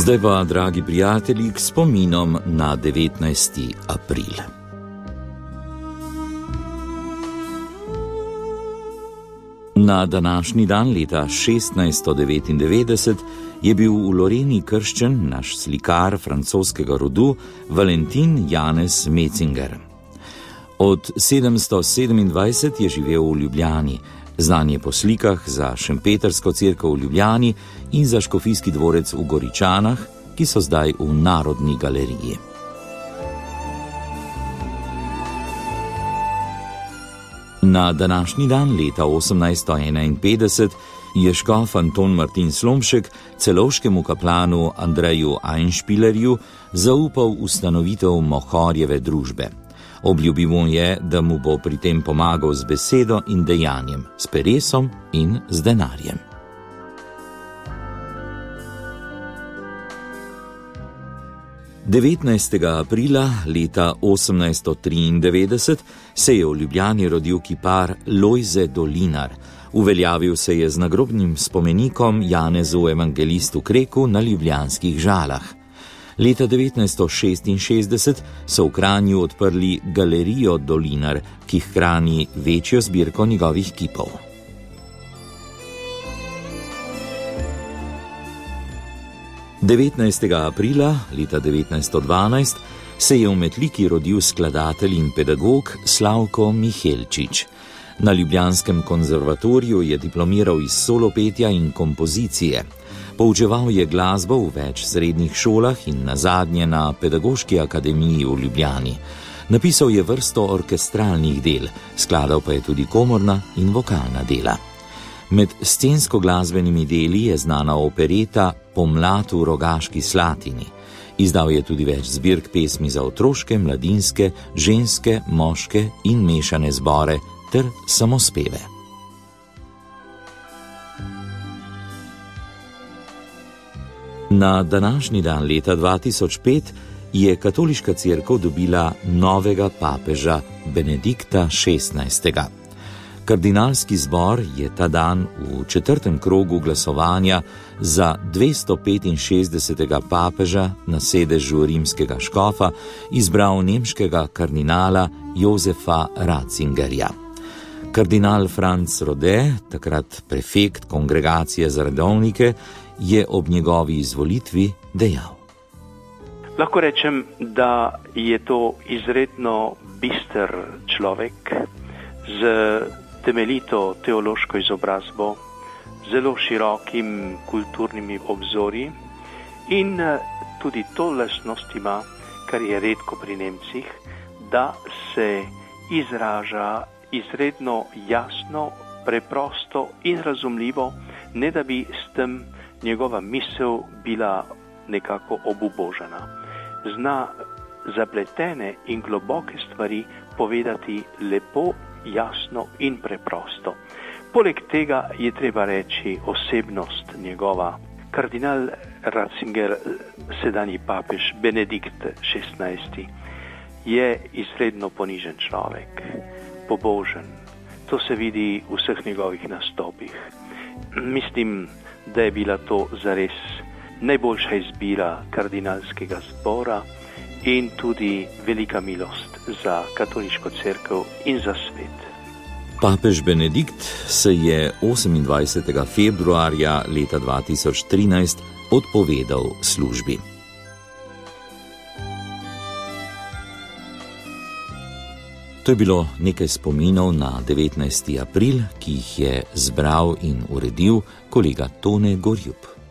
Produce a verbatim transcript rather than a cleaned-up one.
Zdaj pa, dragi prijatelji, k spominom na devetnajsti april. Na današnji dan leta šestnajststo devetindevetdeset je bil v Loreni krščen naš slikar francoskega rodu Valentin Janez Metzinger. Od sedemsto sedemindvajset je živel v Ljubljani, znan je po slikah za Šempetrsko cerkev v Ljubljani in za Škofijski dvorec v Goričanah, ki so zdaj v Narodni galeriji. Na današnji dan leta osemnajststo enainpetdeset je škof Anton Martin Slomšek celovškemu kaplanu Andreju Einšpilerju zaupal ustanovitev Mohorjeve družbe. Obljubil mu je, da mu bo pri tem pomagal z besedo in dejanjem, s peresom in z denarjem. devetnajstega aprila leta osemnajststo triindevetdeset se je v Ljubljani rodil kipar Lojze Dolinar. Uveljavil se je z nagrobnim spomenikom Janezu Evangelistu Kreku na ljubljanskih Žalah. Leta devetnajststo šestinšestdeset so v Kranju odprli galerijo Dolinar, ki hrani večjo zbirko njegovih kipov. devetnajstega aprila leta devetnajststo dvanajst se je v Metliki rodil skladatelj in pedagog Slavko Mihelčič. Na ljubljanskem konzervatoriju je diplomiral iz solopetja in kompozicije. Poučeval je glasbo v več srednjih šolah in nazadnje na Pedagoški akademiji v Ljubljani. Napisal je vrsto orkestralnih del, skladal pa je tudi komorna in vokalna dela. Med scensko-glasbenimi deli je znana opereta Pomlad v Rogaški Slatini. Izdal je tudi več zbirk pesmi za otroške, mladinske, ženske, moške in mešane zbore ter samospeve. Na današnji dan leta dva tisoč pet je katoliška cerkev dobila novega papeža Benedikta šestnajstega. Kardinalski zbor je ta dan v četrtem krogu glasovanja za dvestopetinšestdesetega papeža na sedežu rimskega škofa izbral nemškega kardinala Josefa Ratzingerja. Kardinal Franz Rode, takrat prefekt kongregacije za redovnike, je ob njegovi izvolitvi dejal: Lahko rečem, da je to izredno bister človek z temeljito teološko izobrazbo, zelo širokim kulturnimi obzorji in tudi to lastnost ima, kar je redko pri Nemcih, da se izraža izredno jasno, preprosto in razumljivo, ne da bi s tem njegova misel bila nekako obubožana. Zna zapletene in globoke stvari povedati lepo, jasno in preprosto. Poleg tega je treba reči osebnost njegova. Kardinal Ratzinger, sedanji papež Benedikt šestnajsti, je izredno ponižen človek, pobožen. To se vidi v vseh njegovih nastopih. Mislim, da je bila to zares najboljša izbira kardinalskega zbora in tudi velika milost za katoliško cerkev in za svet. Papež Benedikt se je osemindvajsetega februarja leta dva tisoč trinajst odpovedal službi. To je bilo nekaj spominov na devetnajsti april, ki jih je zbral in uredil kolega Tone Gorjup.